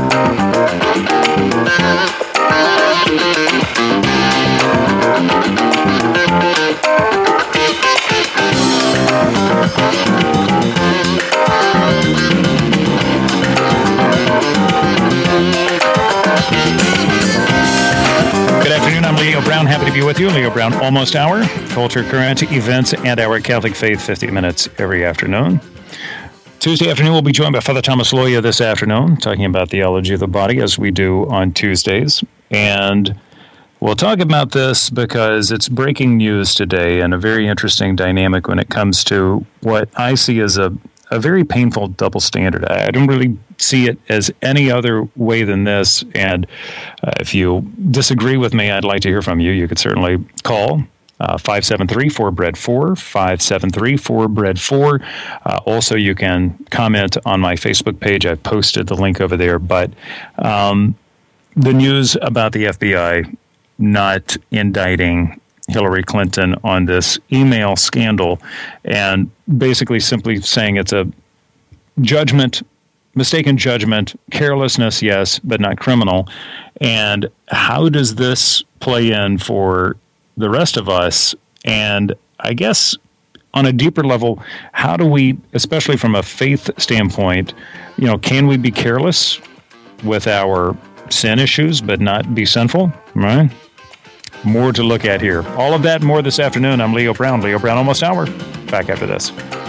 Brown, happy to be with you. Leo Brown, Almost Hour, culture, current events, and our Catholic faith, 50 minutes every afternoon. Tuesday afternoon, we'll be joined by Father Thomas Loya this afternoon, talking about theology of the body, as we do on Tuesdays. And we'll talk about this because it's breaking news today and a very interesting dynamic when it comes to what I see as a very painful double standard. I don't really see it as any other way than this. And if you disagree with me, I'd like to hear from you. You could certainly call 573-4BREAD4, 573-4BREAD4. Also, you can comment on my Facebook page. I've posted the link over there. But the news about the FBI not indicting Hillary Clinton on this email scandal and basically simply saying it's a judgment, mistaken judgment, carelessness, yes, but not criminal. And how does this play in for the rest of us? And I guess on a deeper level, how do we, especially from a faith standpoint, can we be careless with our sin issues but not be sinful, right? More to look at here. All of that and more this afternoon. I'm Leo Brown. Leo Brown, Almost Hour. Back after this.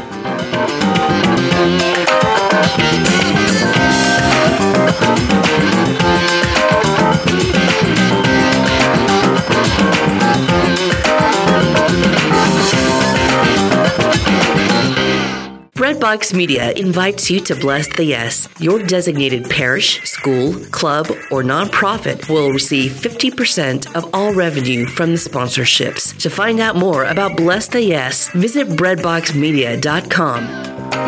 Breadbox Media invites you to Bless the Yes. Your designated parish, school, club, or nonprofit will receive 50% of all revenue from the sponsorships. To find out more about Bless the Yes, visit breadboxmedia.com.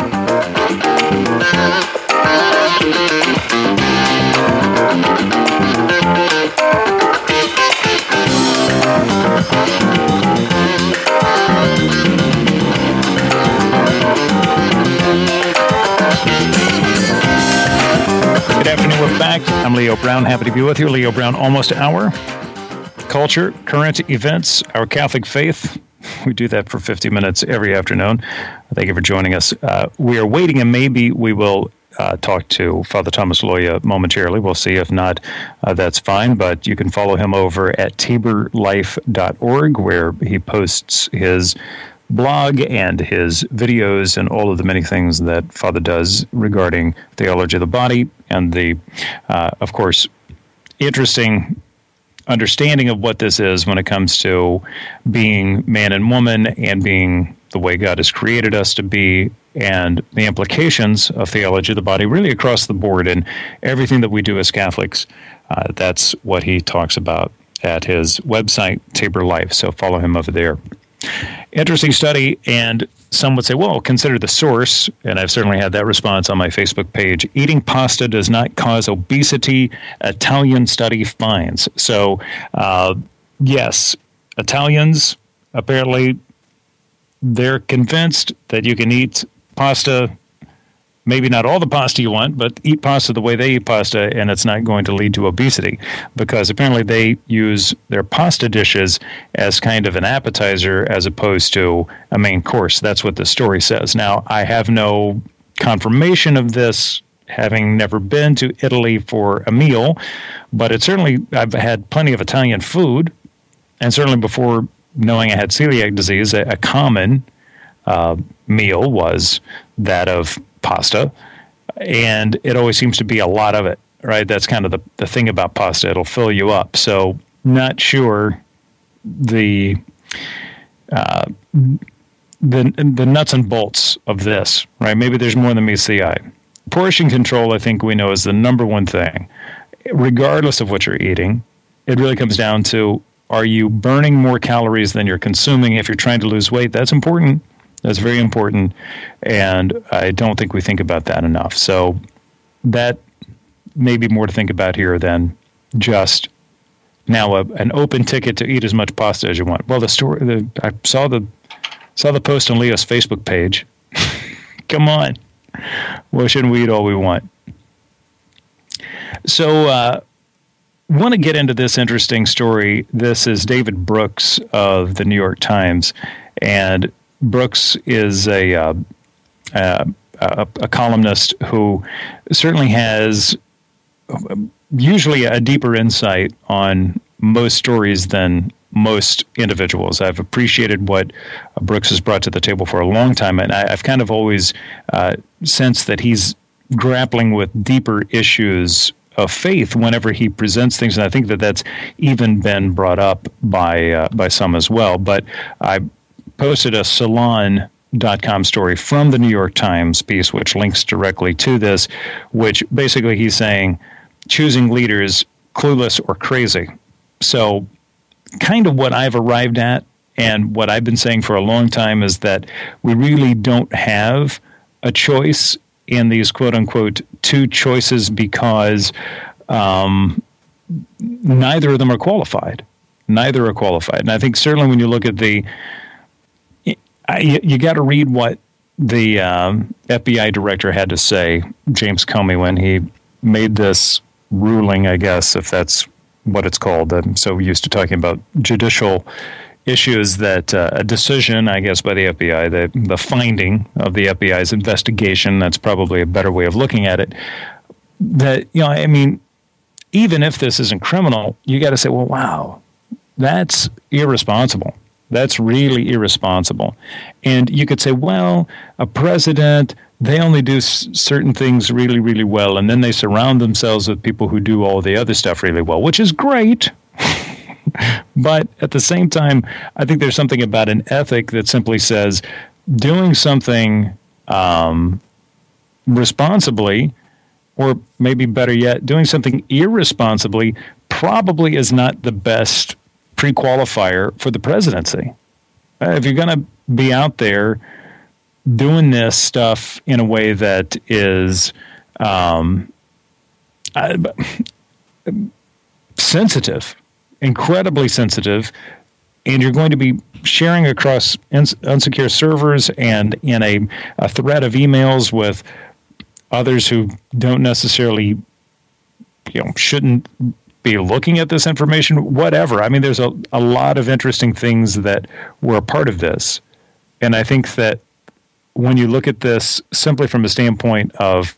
Good afternoon, we're back. I'm Leo Brown, happy to be with you. Leo Brown, Almost Hour. Culture, current events, our Catholic faith. We do that for 50 minutes every afternoon. Thank you for joining us. We are waiting, and maybe we will talk to Father Thomas Loya momentarily. We'll see. If not, that's fine. But you can follow him over at taborlife.org, where he posts his blog and his videos and all of the many things that Father does regarding theology of the body and the, of course, interesting understanding of what this is when it comes to being man and woman and being the way God has created us to be, and the implications of theology of the body really across the board and everything that we do as Catholics. That's what he talks about at his website, Tabor Life. So follow him over there. Interesting study, and some would say, well, consider the source, and I've certainly had that response on my Facebook page. Eating pasta does not cause obesity, Italian study finds. So, yes, Italians, apparently, they're convinced that you can eat pasta, maybe not all the pasta you want, but eat pasta the way they eat pasta, and it's not going to lead to obesity, because apparently they use their pasta dishes as kind of an appetizer as opposed to a main course. That's what the story says. Now, I have no confirmation of this, having never been to Italy for a meal, but it certainly, I've had plenty of Italian food, and certainly before knowing I had celiac disease, a common meal was that of pasta, and it always seems to be a lot of it, right? That's kind of the thing about pasta. It'll fill you up. So not sure the nuts and bolts of this, right? Maybe there's more than meets the eye. Portion control, I think we know, is the number one thing. Regardless of what you're eating, it really comes down to, are you burning more calories than you're consuming? If you're trying to lose weight, that's important. That's very important, and I don't think we think about that enough. So that may be more to think about here than just now an open ticket to eat as much pasta as you want. Well, I saw the post on Leo's Facebook page. Come on. Well, shouldn't we eat all we want? So, want to get into this interesting story. This is David Brooks of the New York Times, and Brooks is a columnist who certainly has usually a deeper insight on most stories than most individuals. I've appreciated what Brooks has brought to the table for a long time, and I've kind of always sensed that he's grappling with deeper issues of faith whenever he presents things, and I think that that's even been brought up by some as well. But I posted a Salon.com story from the New York Times piece, which links directly to this, which basically he's saying choosing leaders clueless or crazy. So kind of what I've arrived at and what I've been saying for a long time is that we really don't have a choice in these quote-unquote two choices because neither of them are qualified. Neither are qualified. And I think certainly when you look at you got to read what the FBI director had to say, James Comey, when he made this ruling, I guess, if that's what it's called. I'm so used to talking about judicial issues that a decision, I guess, by the FBI, the finding of the FBI's investigation, that's probably a better way of looking at it, that, I mean, even if this isn't criminal, you got to say, well, wow, that's irresponsible. That's really irresponsible. And you could say, well, a president, they only do certain things really, really well, and then they surround themselves with people who do all the other stuff really well, which is great. But at the same time, I think there's something about an ethic that simply says doing something responsibly, or maybe better yet, doing something irresponsibly probably is not the best pre-qualifier for the presidency. If you're going to be out there doing this stuff in a way that is sensitive, incredibly sensitive, and you're going to be sharing across unsecure servers and in a thread of emails with others who don't necessarily, shouldn't be looking at this information, whatever. I mean, there's a lot of interesting things that were a part of this. And I think that when you look at this simply from a standpoint of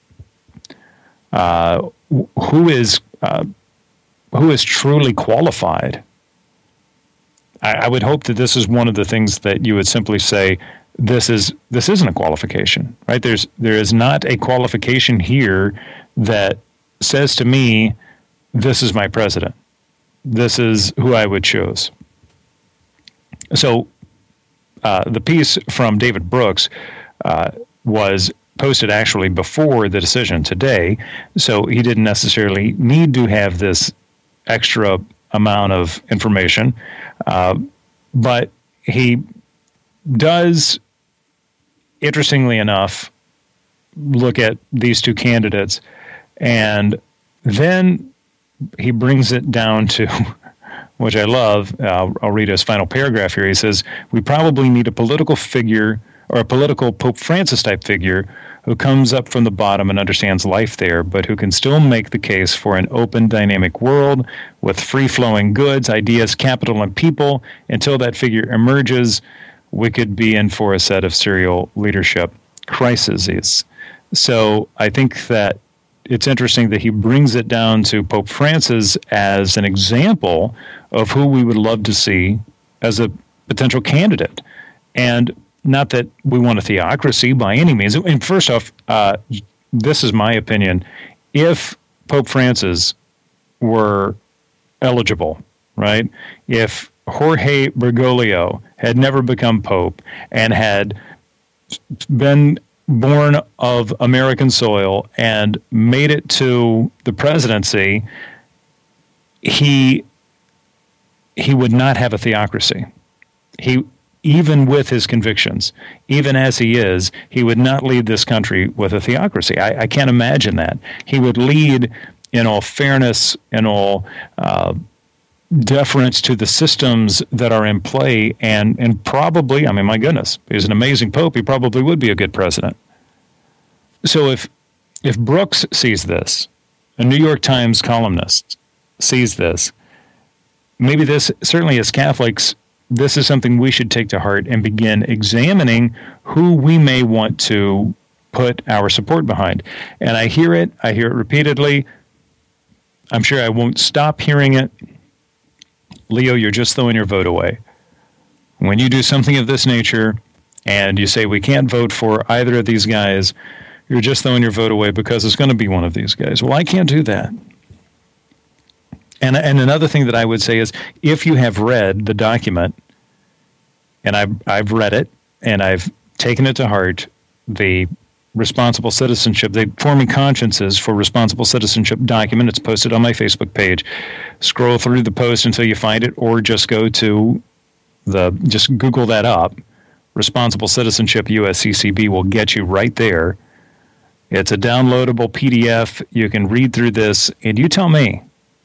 who is truly qualified, I would hope that this is one of the things that you would simply say, this isn't a qualification, right? There is not a qualification here that says to me, this is my president. This is who I would choose. So the piece from David Brooks was posted actually before the decision today, so he didn't necessarily need to have this extra amount of information, but he does, interestingly enough, look at these two candidates, and then he brings it down to, which I love, I'll read his final paragraph here. He says, we probably need a political figure, or a political Pope Francis type figure, who comes up from the bottom and understands life there, but who can still make the case for an open, dynamic world with free-flowing goods, ideas, capital, and people. Until that figure emerges, we could be in for a set of serial leadership crises. So I think that it's interesting that he brings it down to Pope Francis as an example of who we would love to see as a potential candidate. And not that we want a theocracy by any means. And first off, this is my opinion. If Pope Francis were eligible, right? If Jorge Bergoglio had never become Pope and had been born of American soil and made it to the presidency, he would not have a theocracy. Even with his convictions, even as he is, he would not lead this country with a theocracy. I can't imagine that. He would lead in all fairness, in all deference to the systems that are in play, and probably, I mean, my goodness, he's an amazing pope. He probably would be a good president. So if Brooks sees this a New York Times columnist sees this, maybe this, certainly as Catholics, this is something we should take to heart and begin examining who we may want to put our support behind. And I hear it repeatedly. I'm sure I won't stop hearing it. Leo, you're just throwing your vote away. When you do something of this nature and you say we can't vote for either of these guys, you're just throwing your vote away because it's going to be one of these guys. Well, I can't do that. And another thing that I would say is, if you have read the document, and I've read it, and I've taken it to heart, the responsible citizenship, the Forming Consciences for Responsible Citizenship document, it's posted on my Facebook page. Scroll through the post until you find it, or just go to just Google that up. Responsible Citizenship USCCB will get you right there. It's a downloadable PDF. You can read through this, and you tell me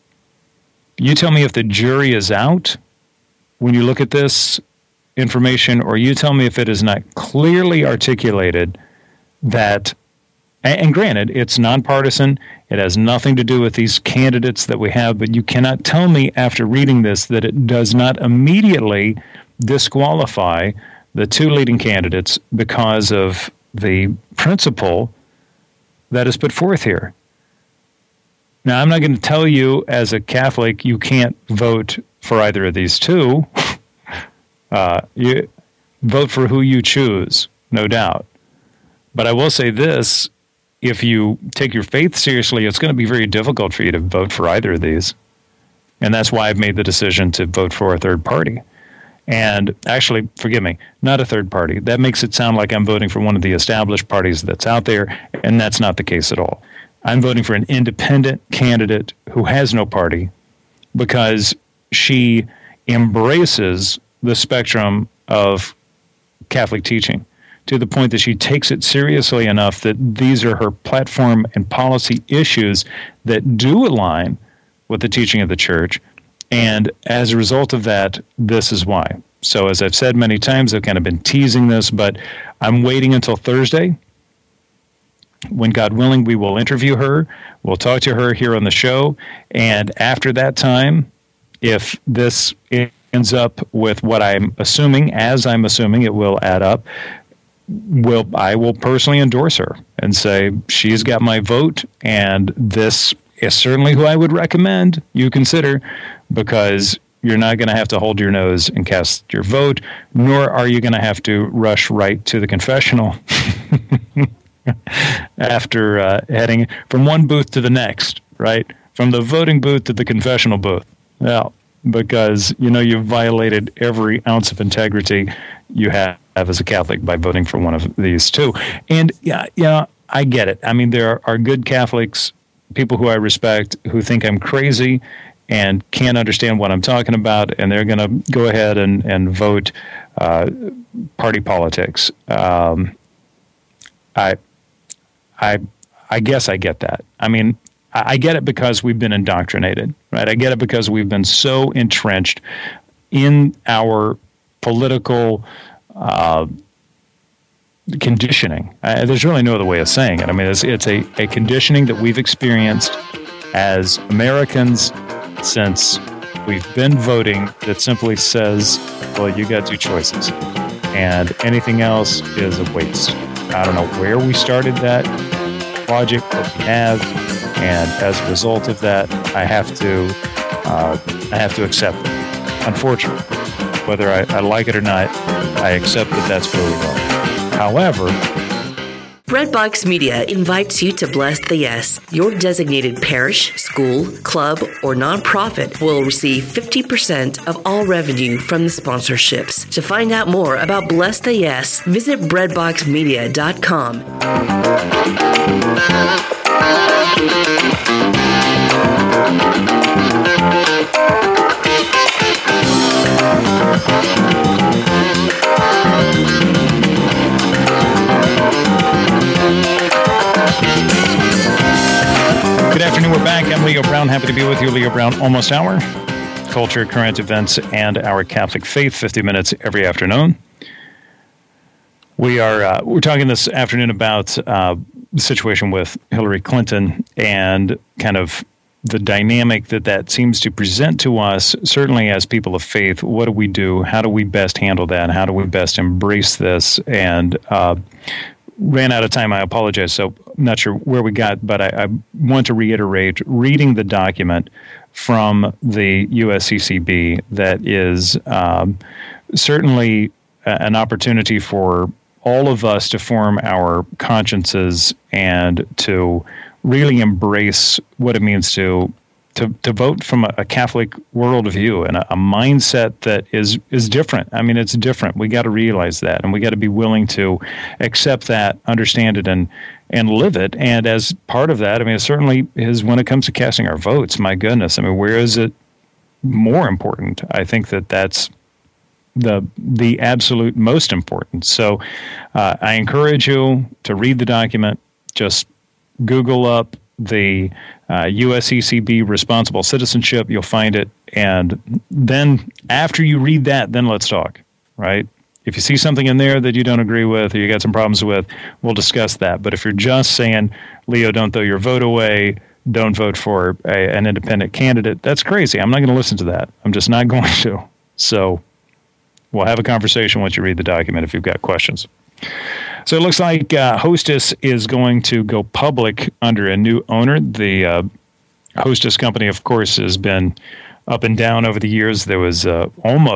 if the jury is out when you look at this information, or you tell me if it is not clearly articulated that, and granted, it's nonpartisan, it has nothing to do with these candidates that we have, but you cannot tell me after reading this that it does not immediately disqualify the two leading candidates because of the principle that is put forth here. Now, I'm not going to tell you as a Catholic you can't vote for either of these two. You vote for who you choose, no doubt. But I will say this, if you take your faith seriously, it's going to be very difficult for you to vote for either of these. And that's why I've made the decision to vote for a third party. And actually, forgive me, not a third party. That makes it sound like I'm voting for one of the established parties that's out there, and that's not the case at all. I'm voting for an independent candidate who has no party because she embraces the spectrum of Catholic teaching to the point that she takes it seriously enough that these are her platform and policy issues that do align with the teaching of the Church. And as a result of that, this is why. So as I've said many times, I've kind of been teasing this, but I'm waiting until Thursday. When God willing, we will interview her. We'll talk to her here on the show. And after that time, if this ends up with what I'm assuming, as I'm assuming it will add up, I will personally endorse her and say, she's got my vote, and this is certainly who I would recommend you consider, because you're not going to have to hold your nose and cast your vote, nor are you going to have to rush right to the confessional after heading from one booth to the next, right? From the voting booth to the confessional booth. Well, because, you've violated every ounce of integrity you have as a Catholic by voting for one of these two. And, I get it. I mean, there are good Catholics, people who I respect, who think I'm crazy and can't understand what I'm talking about, and they're going to go ahead and vote party politics. I guess I get that. I mean, I get it because we've been indoctrinated, right? I get it because we've been so entrenched in our political conditioning. There's really no other way of saying it. I mean, it's a conditioning that we've experienced as Americans since we've been voting that simply says, well, you got two choices, and anything else is a waste. I don't know where we started that logic, but we have, and as a result of that, I have to accept it. Unfortunately, whether I like it or not, I accept that that's where we are. However, Breadbox Media invites you to bless the yes. Your designated parish, school, club, or nonprofit will receive 50% of all revenue from the sponsorships. To find out more about Bless the Yes, visit breadboxmedia.com. Good afternoon. We're back. I'm Leo Brown. Happy to be with you. Leo Brown, Almost Hour. Culture, current events, and our Catholic faith. 50 minutes every afternoon. We're talking this afternoon about situation with Hillary Clinton and kind of the dynamic that seems to present to us, certainly as people of faith. What do we do? How do we best handle that? How do we best embrace this? And ran out of time. I apologize. So I'm not sure where we got, but I want to reiterate, reading the document from the USCCB that is certainly an opportunity for all of us to form our consciences and to really embrace what it means to vote from a Catholic worldview and a mindset that is different. I mean, it's different. We got to realize that, and we got to be willing to accept that, understand it, and live it. And as part of that, I mean, it certainly is when it comes to casting our votes. My goodness, I mean, where is it more important? I think that's the absolute most important. So I encourage you to read the document. Just Google up the USCCB responsible citizenship. You'll find it. And then after you read that, then let's talk, right? If you see something in there that you don't agree with or you got some problems with, we'll discuss that. But if you're just saying, Leo, don't throw your vote away, don't vote for an independent candidate, that's crazy. I'm not going to listen to that. I'm just not going to. So we'll have a conversation once you read the document if you've got questions. So it looks like Hostess is going to go public under a new owner. The Hostess company, of course, has been up and down over the years. There was the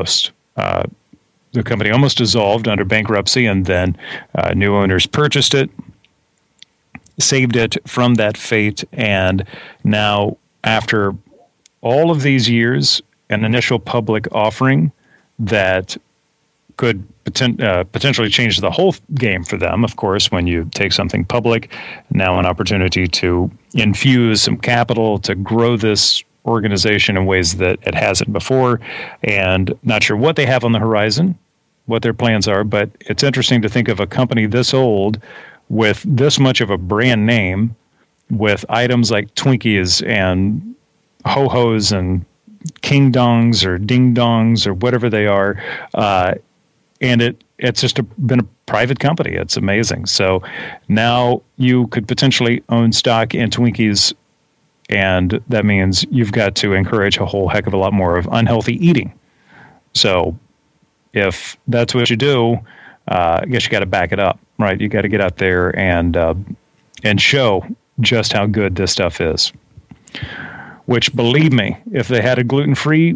company almost dissolved under bankruptcy, and then new owners purchased it, saved it from that fate, and now, after all of these years, an initial public offering that could potentially change the whole game for them. Of course, when you take something public, now an opportunity to infuse some capital to grow this organization in ways that it hasn't before, and not sure what they have on the horizon, what their plans are, but it's interesting to think of a company this old with this much of a brand name, with items like Twinkies and Ho-Hos and King Dongs or Ding Dongs or whatever they are, and it's just been a private company. It's amazing. So now you could potentially own stock in Twinkies, and that means you've got to encourage a whole heck of a lot more of unhealthy eating. So if that's what you do, I guess you got to back it up, right? You got to get out there and show just how good this stuff is. Which, believe me, if they had a gluten-free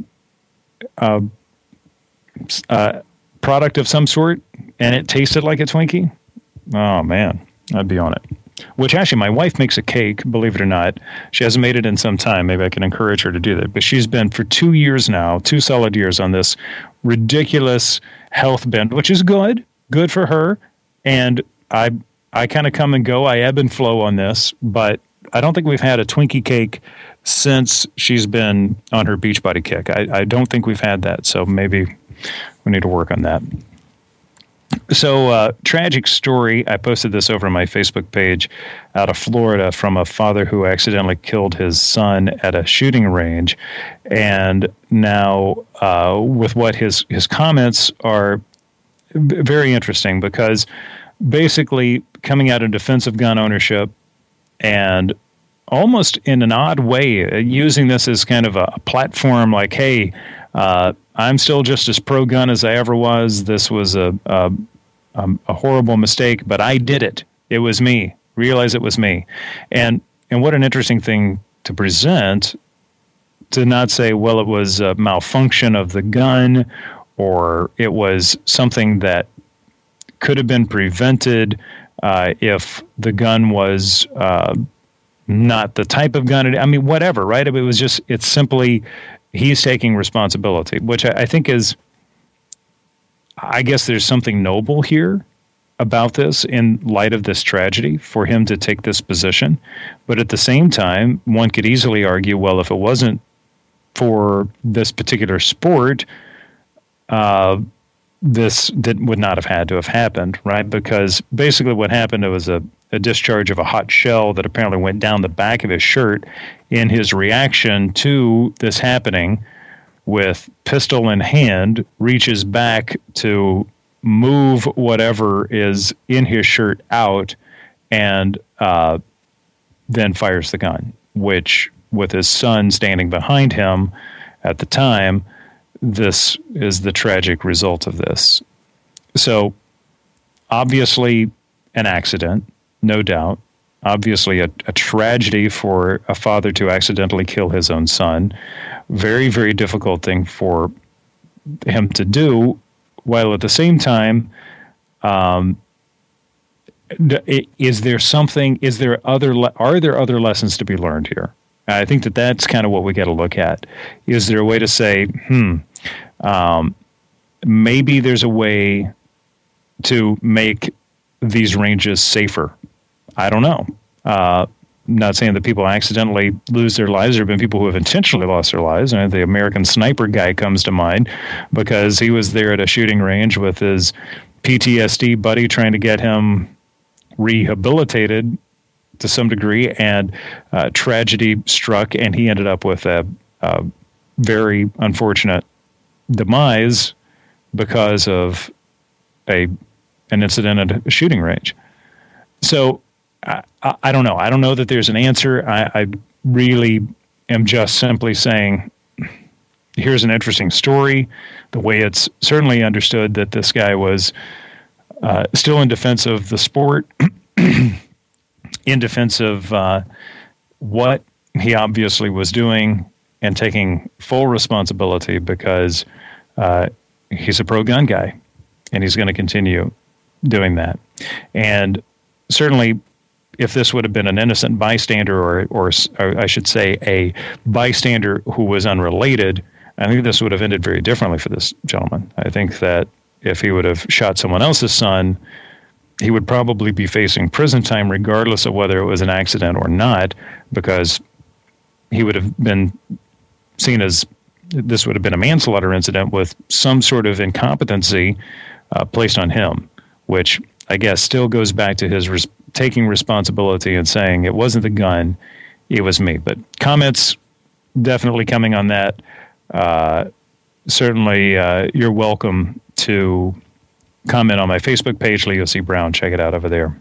product of some sort and it tasted like a Twinkie, oh man, I'd be on it. Which actually, my wife makes a cake, believe it or not. She hasn't made it in some time. Maybe I can encourage her to do that. But she's been for 2 years now, 2 solid years, on this ridiculous health bend, which is good for her. And I kind of come and go. I ebb and flow on this, but I don't think we've had a Twinkie cake since she's been on her Beachbody kick. I don't think we've had that, so maybe we need to work on that. So, tragic story. I posted this over on my Facebook page out of Florida from a father who accidentally killed his son at a shooting range. And now, with what his comments are very interesting, because basically coming out in defense of gun ownership and almost in an odd way using this as kind of a platform, like, hey, I'm still just as pro-gun as I ever was. This was a horrible mistake, but I did it. It was me. Realize it was me. And what an interesting thing to present, to not say, well, it was a malfunction of the gun, or it was something that could have been prevented if the gun was not the type of gun. I mean, whatever, right? It was just, it's simply, he's taking responsibility, which I think is, I guess there's something noble here about this in light of this tragedy for him to take this position. But at the same time, one could easily argue, well, if it wasn't for this particular sport, this would not have had to have happened, right? Because basically what happened, it was a discharge of a hot shell that apparently went down the back of his shirt. In his reaction to this happening, with pistol in hand, reaches back to move whatever is in his shirt out, and then fires the gun, which, with his son standing behind him at the time, this is the tragic result of this. So, obviously, an accident, no doubt. Obviously, a tragedy for a father to accidentally kill his own son. Very, very difficult thing for him to do, while at the same time, are there other lessons to be learned here? I think that's kind of what we got to look at. Is there a way to say, maybe there's a way to make these ranges safer? I don't know. Not saying that people accidentally lose their lives. There have been people who have intentionally lost their lives. And the American Sniper guy comes to mind because he was there at a shooting range with his PTSD buddy trying to get him rehabilitated to some degree, and tragedy struck, and he ended up with a very unfortunate demise because of an incident at a shooting range. So I don't know. I don't know that there's an answer. I really am just simply saying, here's an interesting story. The way it's certainly understood that this guy was still in defense of the sport, in defense of what he obviously was doing, and taking full responsibility because he's a pro-gun guy, and he's going to continue doing that. And certainly, if this would have been an innocent bystander, or I should say a bystander who was unrelated, I think this would have ended very differently for this gentleman. I think that if he would have shot someone else's son, he would probably be facing prison time regardless of whether it was an accident or not, because he would have been seen as, this would have been a manslaughter incident with some sort of incompetency placed on him, which I guess still goes back to his taking responsibility and saying, it wasn't the gun, it was me. But comments definitely coming on that. Certainly, you're welcome to comment on my Facebook page, Leo C. Brown. Check it out over there.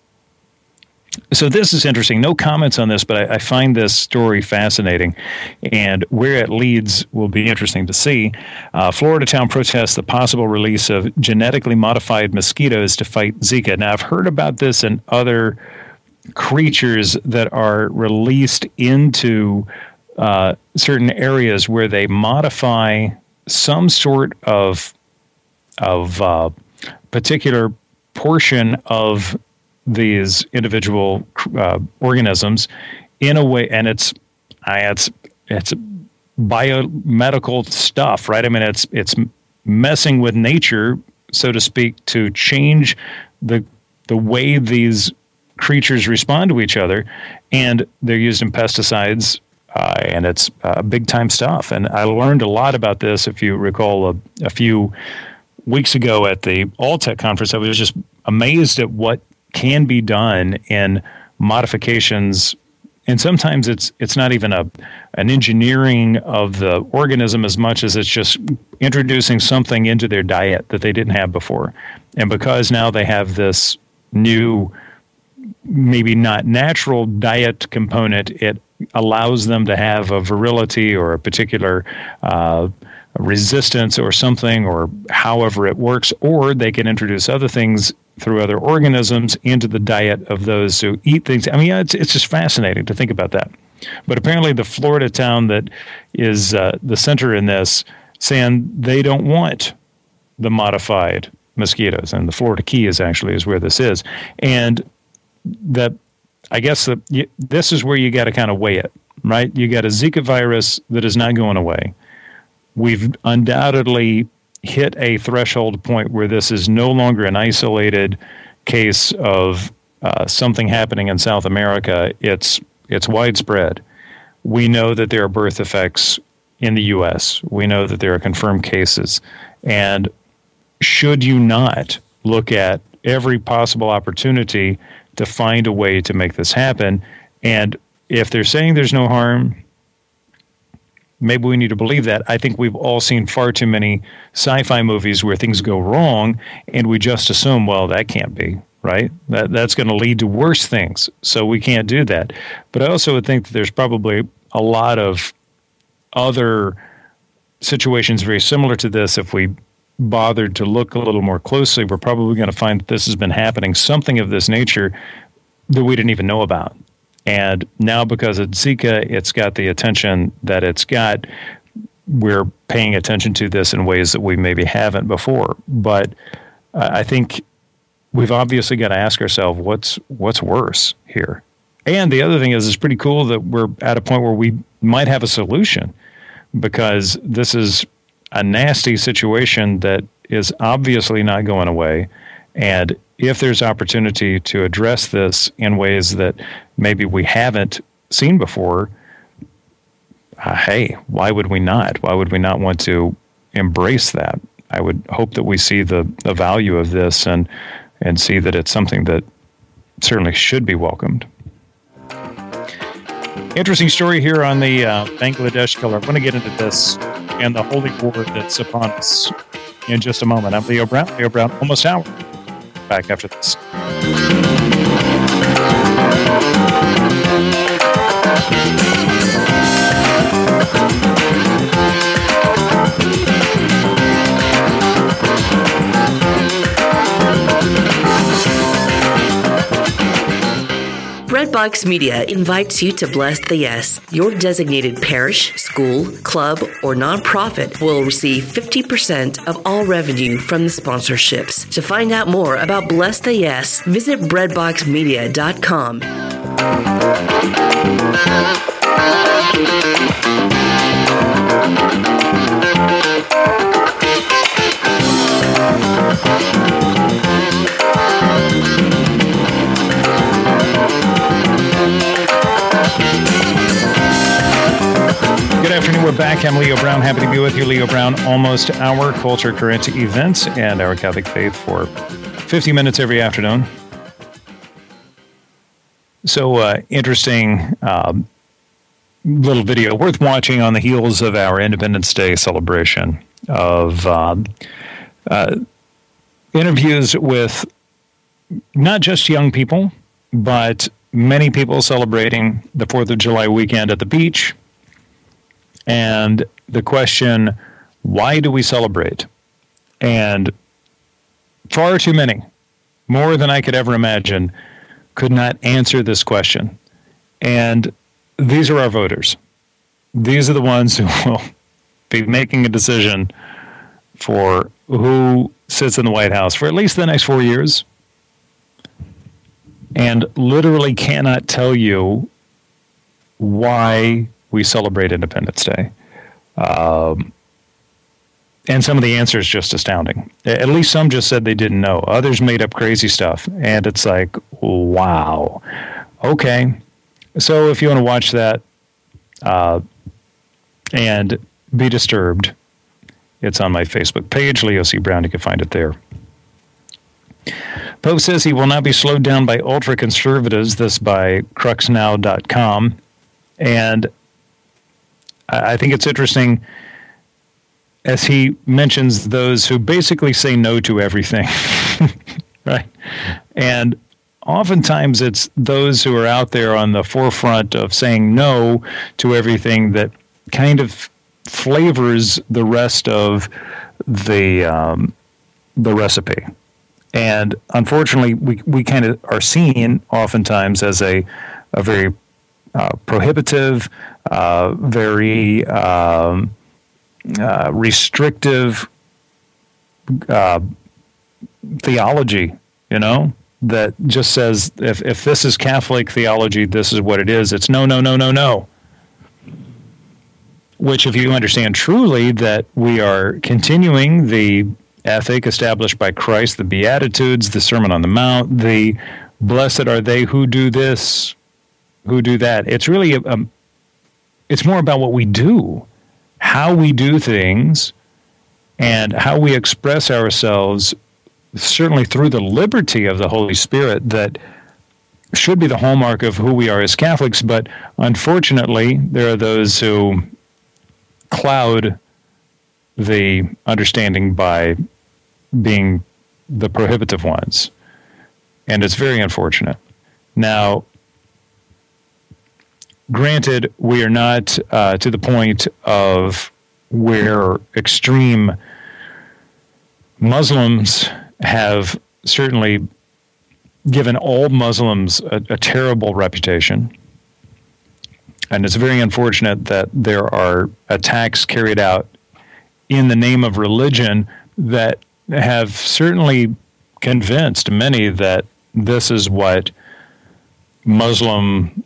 So this is interesting. No comments on this, but I find this story fascinating, and where it leads will be interesting to see. Florida town protests the possible release of genetically modified mosquitoes to fight Zika. Now, I've heard about this in other creatures that are released into certain areas where they modify some sort of particular portion of these individual organisms in a way, and it's biomedical stuff, right? I mean, it's messing with nature, so to speak, to change the way these creatures respond to each other, and they're used in pesticides, and it's big time stuff. And I learned a lot about this, if you recall, a few weeks ago at the Alltech conference. I was just amazed at what can be done in modifications, and sometimes it's not even an engineering of the organism as much as it's just introducing something into their diet that they didn't have before. And because now they have this new, maybe not natural diet component, it allows them to have a virility or a particular resistance or something, or however it works, or they can introduce other things through other organisms into the diet of those who eat things. I mean, it's just fascinating to think about that. But apparently the Florida town that is the center in this, saying they don't want the modified mosquitoes, and the Florida Keys actually is where this is. And that, I guess this is where you got to kind of weigh it, right? You got a Zika virus that is not going away. We've undoubtedly hit a threshold point where this is no longer an isolated case of something happening in South America. It's widespread. We know that there are birth effects in the U.S. We know that there are confirmed cases. And should you not look at every possible opportunity to find a way to make this happen? And if they're saying there's no harm, maybe we need to believe that. I think we've all seen far too many sci-fi movies where things go wrong, and we just assume, well, that can't be, right? That's going to lead to worse things. So we can't do that. But I also would think that there's probably a lot of other situations very similar to this. If we bothered to look a little more closely, we're probably going to find that this has been happening, something of this nature that we didn't even know about. And now because it's Zika, it's got the attention that it's got. We're paying attention to this in ways that we maybe haven't before. But I think we've obviously got to ask ourselves, what's worse here? And the other thing is, it's pretty cool that we're at a point where we might have a solution, because this is a nasty situation that is obviously not going away. And if there's opportunity to address this in ways that maybe we haven't seen before, hey, why would we not? Why would we not want to embrace that? I would hope that we see the value of this and see that it's something that certainly should be welcomed. Interesting story here on the Bangladesh killer. I'm going to get into this and the holy war that's upon us in just a moment. I'm Leo Brown. Leo Brown, almost hour. Back after this. Redbox Media invites you to Bless the Yes. Your designated parish, school, club, or nonprofit will receive 50% of all revenue from the sponsorships. To find out more about Bless the Yes, visit breadboxmedia.com. Good afternoon. We're back. I'm Leo Brown. Happy to be with you. Leo Brown, almost hour, culture, current events, and our Catholic faith for 50 minutes every afternoon. So, interesting little video worth watching on the heels of our Independence Day celebration of interviews with not just young people, but many people celebrating the 4th of July weekend at the beach. And the question, why do we celebrate? And far too many, more than I could ever imagine, could not answer this question. And these are our voters. These are the ones who will be making a decision for who sits in the White House for at least the next 4 years, and literally cannot tell you why we celebrate Independence Day. And some of the answers just astounding. At least some just said they didn't know. Others made up crazy stuff. And it's like, wow. Okay. So if you want to watch that and be disturbed, it's on my Facebook page, Leo C. Brown. You can find it there. Pope says he will not be slowed down by ultra-conservatives, this by cruxnow.com. And I think it's interesting as he mentions those who basically say no to everything, right? And oftentimes it's those who are out there on the forefront of saying no to everything that kind of flavors the rest of the recipe. And unfortunately, we kind of are seen oftentimes as a very prohibitive, very restrictive theology, that just says if this is Catholic theology, this is what it is. It's no, no, no, no, no. Which, if you understand truly that we are continuing the ethic established by Christ, the Beatitudes, the Sermon on the Mount, the blessed are they who do this, who do that. It's really, it's more about what we do, how we do things, and how we express ourselves, certainly through the liberty of the Holy Spirit that should be the hallmark of who we are as Catholics. But unfortunately, there are those who cloud the understanding by being the prohibitive ones. And it's very unfortunate. Now, granted, we are not to the point of where extreme Muslims have certainly given all Muslims a terrible reputation. And it's very unfortunate that there are attacks carried out in the name of religion that have certainly convinced many that this is what the Muslim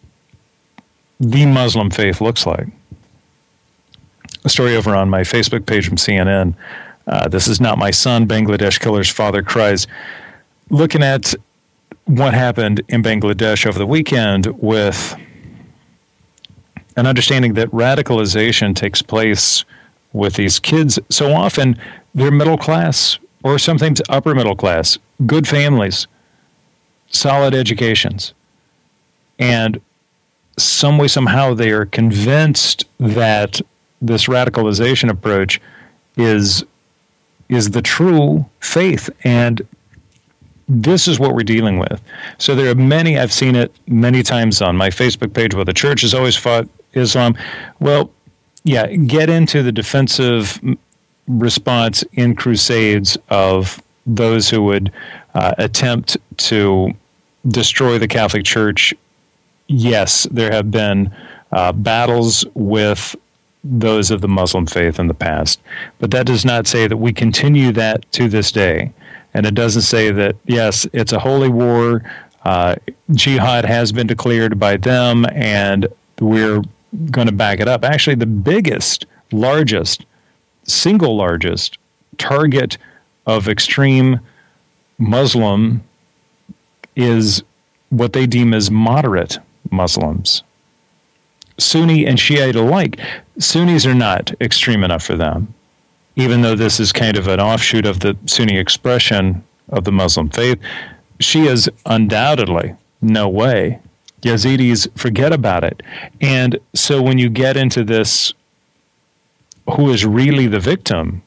faith looks like. A story over on my Facebook page from CNN. This is not my son, Bangladesh killer's father cries. Looking at what happened in Bangladesh over the weekend with an understanding that radicalization takes place with these kids. So often they're middle class or sometimes upper middle class, good families, solid educations. And some way, somehow they are convinced that this radicalization approach is the true faith. And this is what we're dealing with. So there are many, I've seen it many times on my Facebook page where the church has always fought Islam. Well, yeah, get into the defensive response in crusades of those who would attempt to destroy the Catholic Church. Yes, there have been battles with those of the Muslim faith in the past, but that does not say that we continue that to this day. And it doesn't say that, yes, it's a holy war, jihad has been declared by them, and we're going to back it up. Actually, the single largest target of extreme Muslim is what they deem as moderate Muslims. Sunni and Shiite alike. Sunnis are not extreme enough for them, even though this is kind of an offshoot of the Sunni expression of the Muslim faith. Shias, undoubtedly, no way. Yazidis, forget about it. And so when you get into this, who is really the victim,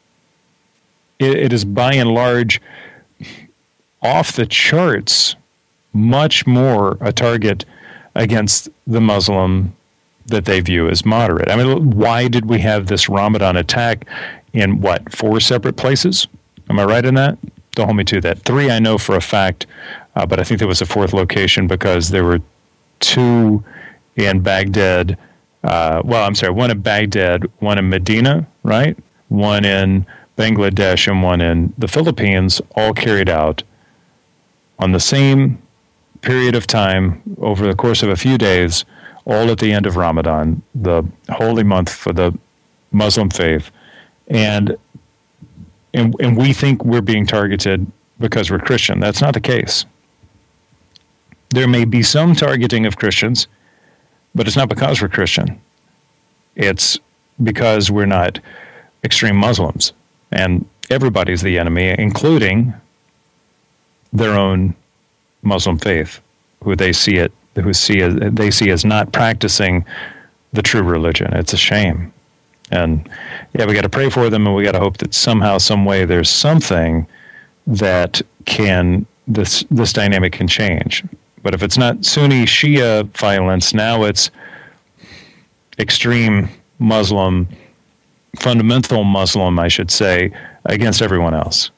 it is by and large off the charts, much more a target against the Muslim that they view as moderate. I mean, why did we have this Ramadan attack in, 4 separate places? Am I right in that? Don't hold me to that. 3 I know for a fact, but I think there was a 4th location because there were 2 in Baghdad. One in Baghdad, one in Medina, right? One in Bangladesh and one in the Philippines, all carried out on the same period of time over the course of a few days, all at the end of Ramadan, the holy month for the Muslim faith. And we think we're being targeted because we're Christian. That's not the case. There may be some targeting of Christians, but it's not because we're Christian. It's because we're not extreme Muslims. And everybody's the enemy, including their own Muslim faith, who they see as not practicing the true religion. It's a shame. And yeah, we got to pray for them, and we got to hope that somehow, some way, there's something that this dynamic can change. But if it's not Sunni Shia violence, now it's extreme Muslim, fundamental Muslim, I should say, against everyone else.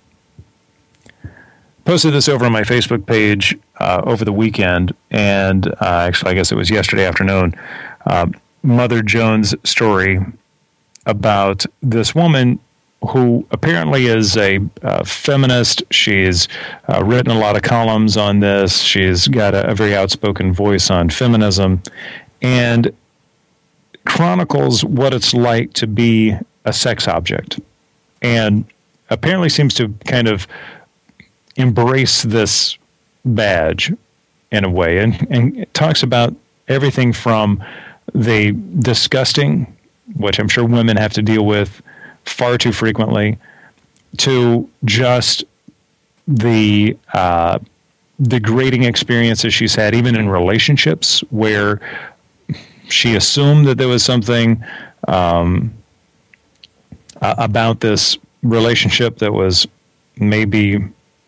Posted this over on my Facebook page over the weekend, and actually, I guess it was yesterday afternoon. Mother Jones' story about this woman who apparently is a feminist. She's written a lot of columns on this. She's got a very outspoken voice on feminism, and chronicles what it's like to be a sex object, and apparently seems to kind of embrace this badge in a way, and it talks about everything from the disgusting, which I'm sure women have to deal with far too frequently, to just the degrading experiences she's had, even in relationships, where she assumed that there was something about this relationship that was maybe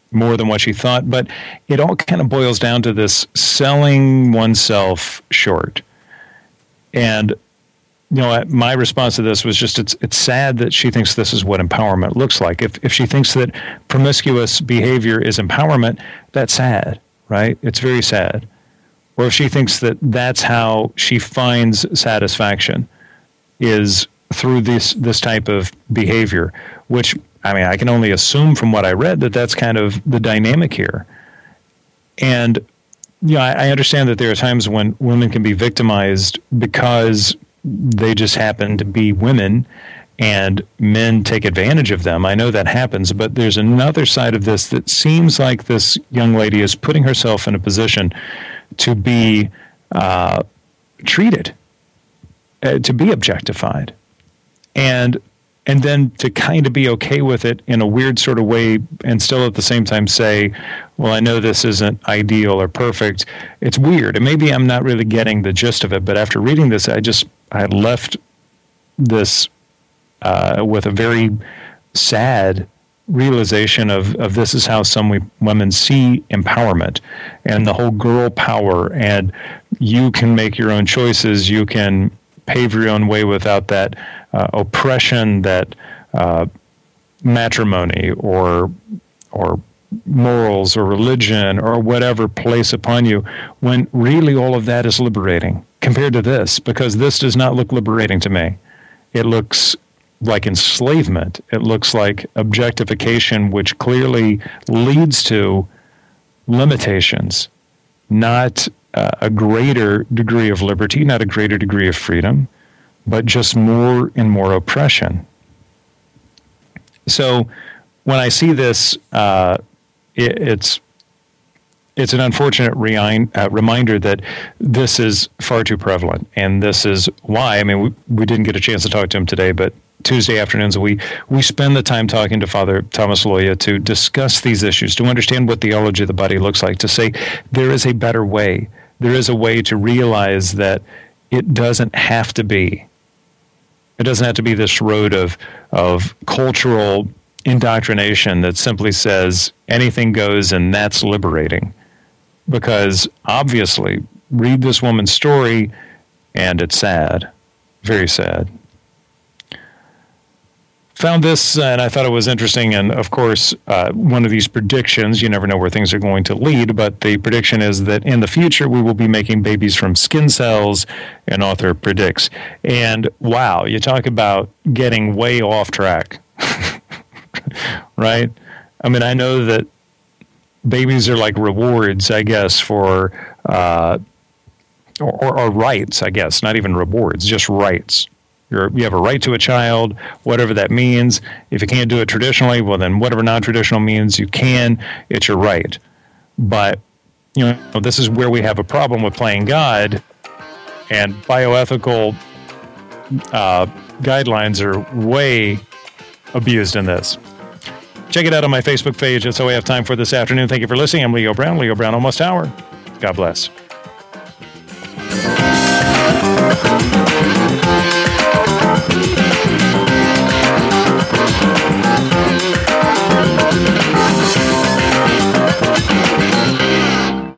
more than what she thought. But it all kind of boils down to this selling oneself short. And, my response to this was just, it's sad that she thinks this is what empowerment looks like. If she thinks that promiscuous behavior is empowerment, that's sad, right? It's very sad. Or if she thinks that that's how she finds satisfaction, is through this type of behavior, which, I can only assume from what I read that that's kind of the dynamic here. And, I understand that there are times when women can be victimized because they just happen to be women and men take advantage of them. I know that happens, but there's another side of this that seems like this young lady is putting herself in a position to be treated, to be objectified, and then to kind of be okay with it in a weird sort of way, and still at the same time say, well, I know this isn't ideal or perfect. It's weird. And maybe I'm not really getting the gist of it, but after reading this, I left this with a very sad realization of this is how some women see empowerment and the whole girl power, and you can make your own choices, you can pave your own way without that oppression that matrimony or morals or religion or whatever place upon you, when really all of that is liberating compared to this, because this does not look liberating to me. It looks like enslavement. It looks like objectification, which clearly leads to limitations, not a greater degree of liberty, not a greater degree of freedom, but just more and more oppression. So when I see this, it's an unfortunate reminder that this is far too prevalent, and this is why. We didn't get a chance to talk to him today, but Tuesday afternoons we spend the time talking to Father Thomas Loya to discuss these issues, to understand what theology of the body looks like, to say there is a better way. There is a way to realize that it doesn't have to be. It doesn't have to be this road of cultural indoctrination that simply says anything goes and that's liberating. Because obviously, read this woman's story and it's sad, very sad. Found this and I thought it was interesting, and of course, one of these predictions, you never know where things are going to lead, but the prediction is that in the future we will be making babies from skin cells, an author predicts. And wow, you talk about getting way off track, right? I know that babies are like rewards, I guess, for, or rights, I guess, not even rewards, just rights. You have a right to a child, whatever that means. If you can't do it traditionally, well, then whatever non-traditional means you can, it's your right. But, this is where we have a problem with playing God, and bioethical guidelines are way abused in this. Check it out on my Facebook page. That's all we have time for this afternoon. Thank you for listening. I'm Leo Brown, Leo Brown Almost Hour. God bless.